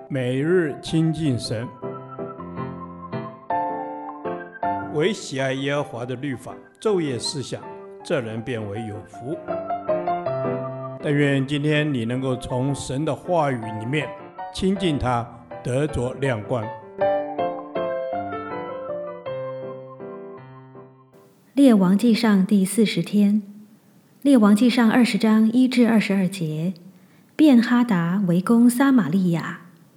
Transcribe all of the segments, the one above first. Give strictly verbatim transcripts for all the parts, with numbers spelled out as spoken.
每日亲近神，唯喜爱耶和华的律法，昼夜思想，这人变为有福。但愿今天你能够从神的话语里面亲近他，得着亮光。 列王纪上第四十天，列王纪上二十章一至二十二节，便哈达围攻撒玛利亚。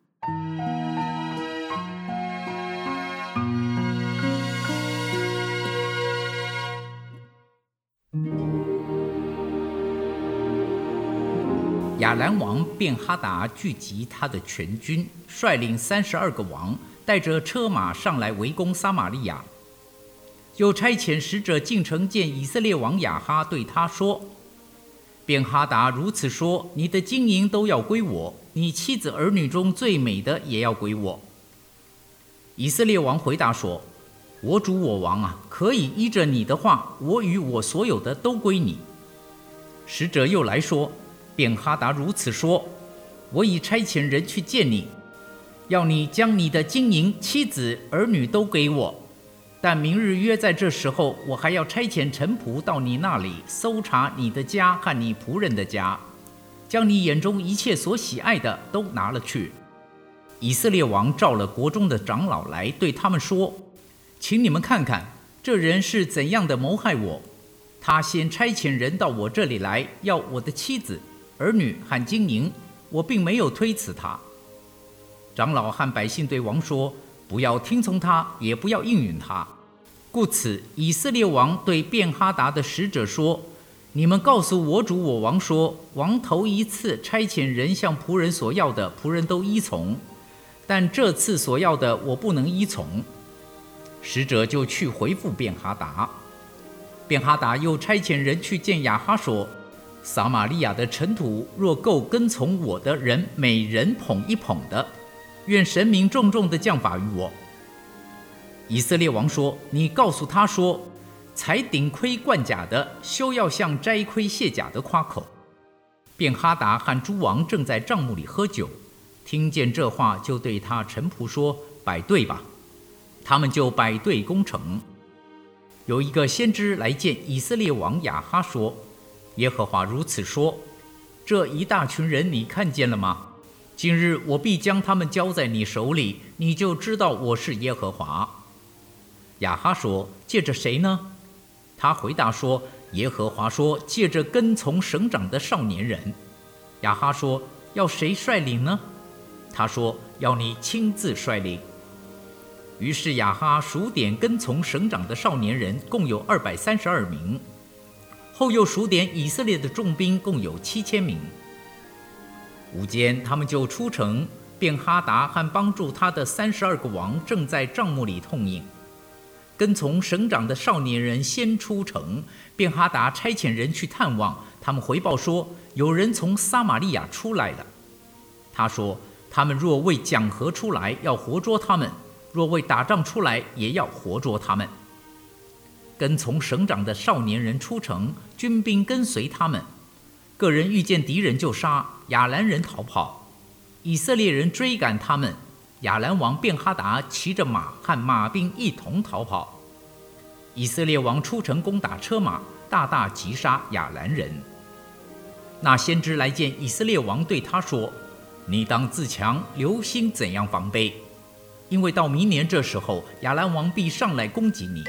亚兰王便哈达聚集他的全军，率领三十二个王，带着车马上来围攻撒玛利亚。又差遣使者进城见以色列王亚哈，对他说：便哈达如此说，你的金银都要归我，你妻子儿女中最美的也要归我。以色列王回答说：我主我王啊，可以依着你的话，我与我所有的都归你。使者又来说：便哈达如此说，我已差遣人去见你，要你将你的金银、妻子、儿女都给我。但明日约在这时候，我还要差遣臣仆到你那里，搜查你的家和你仆人的家，将你眼中一切所喜爱的都拿了去。以色列王召了国中的长老来，对他们说：请你们看看，这人是怎样的谋害我。他先差遣人到我这里来，要我的妻子、儿女和金银，我并没有推辞他。长老和百姓对王说：不要听从他，也不要应允他。故此，以色列王对便哈达的使者说：你们告诉我主我王说，王头一次差遣人向仆人所要的，仆人都依从，但这次所要的，我不能依从。使者就去回复便哈达。便哈达又差遣人去见亚哈说：撒玛利亚的尘土若够跟从我的人每人捧一捧的，愿神明重重的降罚于我。以色列王说：你告诉他说，才顶盔贯甲的，休要向摘盔卸甲的夸口。便哈达和诸王正在帐幕里喝酒，听见这话，就对他臣仆说：摆队吧。他们就摆队攻城。有一个先知来见以色列王亚哈说：耶和华如此说，这一大群人你看见了吗？今日我必将他们交在你手里，你就知道我是耶和华。亚哈说：借着谁呢？他回答说：耶和华说，借着跟从省长的少年人。亚哈说：要谁率领呢？他说：要你亲自率领。于是亚哈数点跟从省长的少年人，共有二百三十二名。后又数点以色列的重兵，共有七千名。午间，他们就出城，便哈达和帮助他的三十二个王正在帐幕里痛饮。跟从省长的少年人先出城，便哈达差遣人去探望，他们回报说，有人从撒玛利亚出来了。他说：他们若为讲和出来，要活捉他们；若为打仗出来，也要活捉他们。跟从省长的少年人出城，军兵跟随他们，个人遇见敌人就杀，亚兰人逃跑，以色列人追赶他们，亚兰王便哈达骑着马和马兵一同逃跑。以色列王出城攻打车马，大大击杀亚兰人。那先知来见以色列王，对他说：你当自强，留心怎样防备，因为到明年这时候，亚兰王必上来攻击你。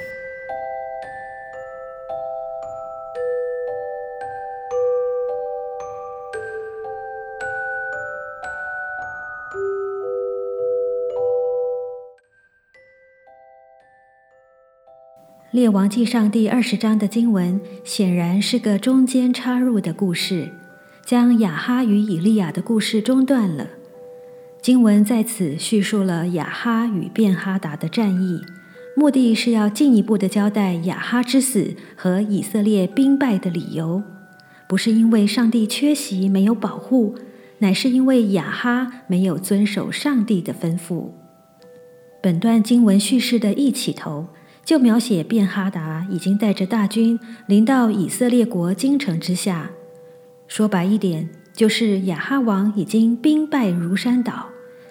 列王纪上第二十章的经文显然是个中间插入的故事，将亚哈与以利亚的故事中断了。经文在此叙述了亚哈与便哈达的战役，目的是要进一步的交代亚哈之死和以色列兵败的理由，不是因为上帝缺席没有保护，乃是因为亚哈没有遵守上帝的吩咐。本段经文叙事的一起头就描写便哈达已经带着大军临到以色列国京城之下，说白一点，就是亚哈王已经兵败如山倒，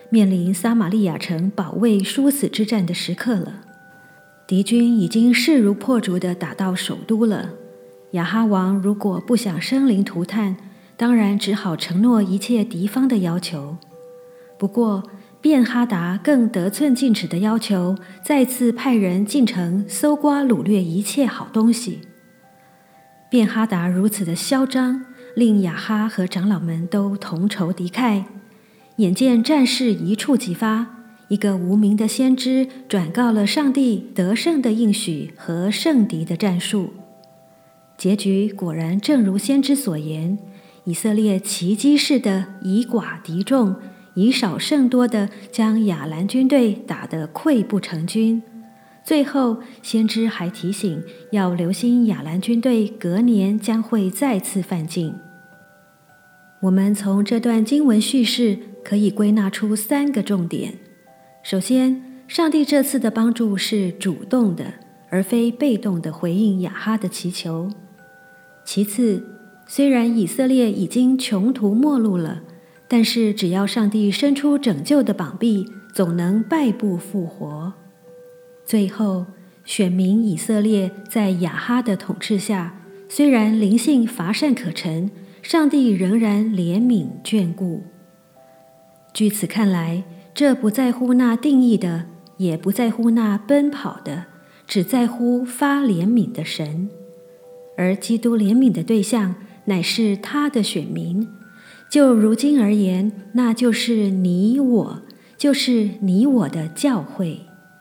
面临撒玛利亚城保卫殊死之战的时刻了。敌军已经势如破竹地打到首都了。亚哈王如果不想生灵涂炭，当然只好承诺一切敌方的要求。不过便哈达更得寸进尺地要求再次派人进城搜刮掳掠一切好东西。便哈达如此的嚣张，令亚哈和长老们都同仇敌忾。眼见战事一触即发，一个无名的先知转告了上帝得胜的应许和胜敌的战术。结局果然正如先知所言，以色列奇迹式的以寡敌众，以少胜多的将亚兰军队打得溃不成军。最后先知还提醒要留心亚兰军队隔年将会再次犯境。我们从这段经文叙事可以归纳出三个重点。首先，上帝这次的帮助是主动的，而非被动的回应亚哈的祈求。其次，虽然以色列已经穷途末路了，但是只要上帝伸出拯救的膀臂，总能败不复活。最后，选民以色列在亚哈的统治下，虽然灵性乏善可陈，上帝仍然怜悯眷顾。据此看来，这不在乎那定义的，也不在乎那奔跑的，只在乎发怜悯的神。而基督怜悯的对象乃是他的选民，就如今而言，那就是你我，就是你我的教会。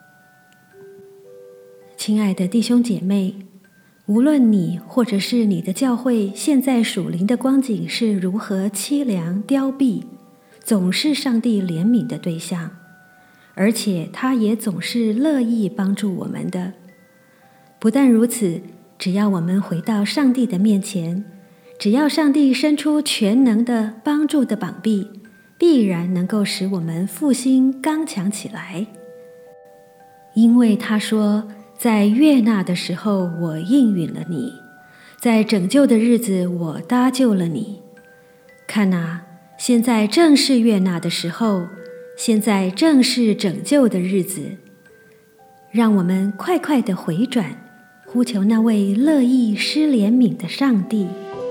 亲爱的弟兄姐妹，无论你或者是你的教会现在属灵的光景是如何凄凉凋敝，总是上帝怜悯的对象，而且他也总是乐意帮助我们的。不但如此，只要我们回到上帝的面前，只要上帝伸出全能的帮助的膀臂，必然能够使我们复兴刚强起来。因为他说，在悦纳的时候我应允了你，在拯救的日子我搭救了你。看哪，现在正是悦纳的时候，现在正是拯救的日子。让我们快快地回转，呼求那位乐意施怜悯的上帝。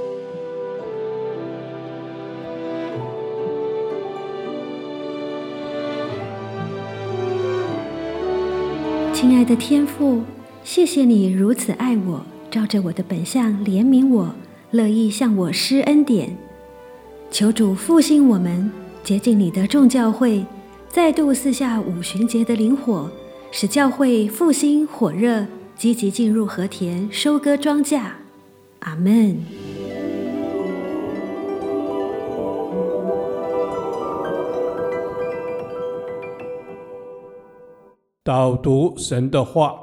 亲爱的天父，谢谢你如此爱我，照着我的本相怜悯我，乐意向我施恩典。求主复兴我们，洁净你的众教会，再度赐下五旬节的灵火，使教会复兴火热，积极进入禾田收割庄稼。阿们。 导读神的话。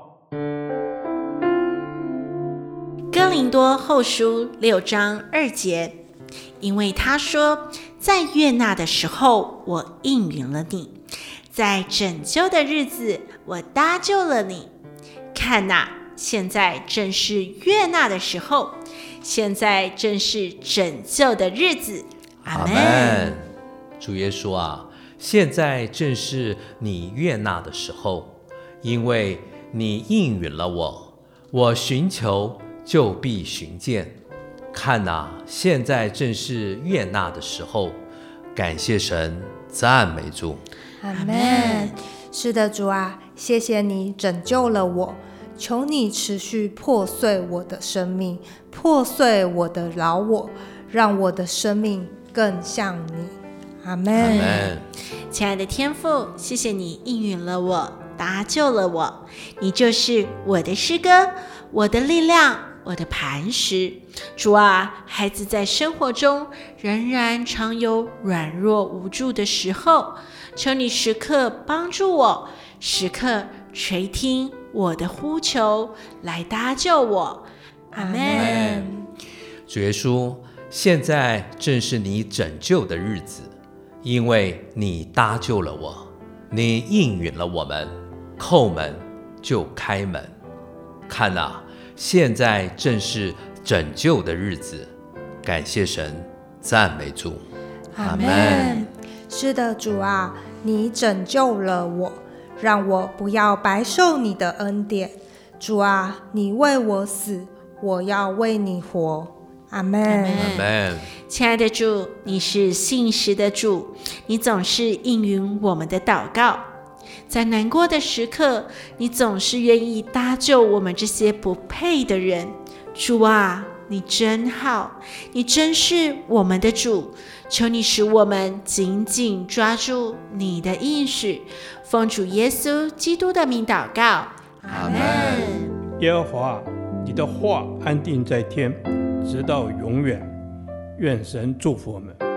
哥林多后书六章二节，因为他说，在悦纳的时候我应允了你，在拯救的日子我搭救了你。看哪，现在正是悦纳的时候，现在正是拯救的日子。阿们。 主耶稣啊，现在正是你悦纳的时候，因为你应允了我，我寻求就必寻见。看哪，现在正是悦纳的时候。感谢神，赞美主。 阿们。是的，主啊，谢谢你拯救了我，求你持续破碎我的生命，破碎我的老我，让我的生命更像你。阿们。 亲爱的天父，谢谢你应允了我，搭救了我，你就是我的诗歌，我的力量，我的磐石。主啊，孩子在生活中仍然常有软弱无助的时候，求你时刻帮助我，时刻垂听我的呼求，来搭救我。阿们。 主耶稣，现在正是你拯救的日子，因为你搭救了我，你应允了我们，叩门就开门。看哪，现在正是拯救的日子。感谢神，赞美主。 阿们。是的，主啊， 你拯救了我，让我不要白受你的恩典。主啊，你为我死，我要为你活。阿们。 阿们。 亲爱的主，你是信实的主，你总是应允我们的祷告。在难过的时刻，你总是愿意搭救我们这些不配的人。主啊，你真好，你真是我们的主。求你使我们紧紧抓住你的应许，奉主耶稣基督的名祷告。阿们。 耶和华，你的话安定在天，直到永远。愿神祝福我们。